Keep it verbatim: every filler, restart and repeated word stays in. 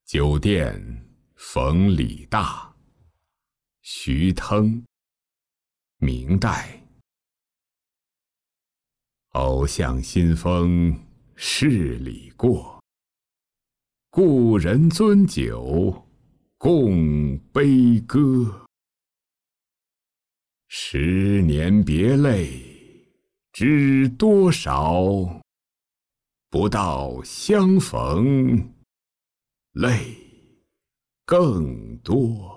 酒店逢李大，徐腾，明代。偶向新风十里过，故人樽酒共悲歌。十年别泪知多少，不到相逢泪更多。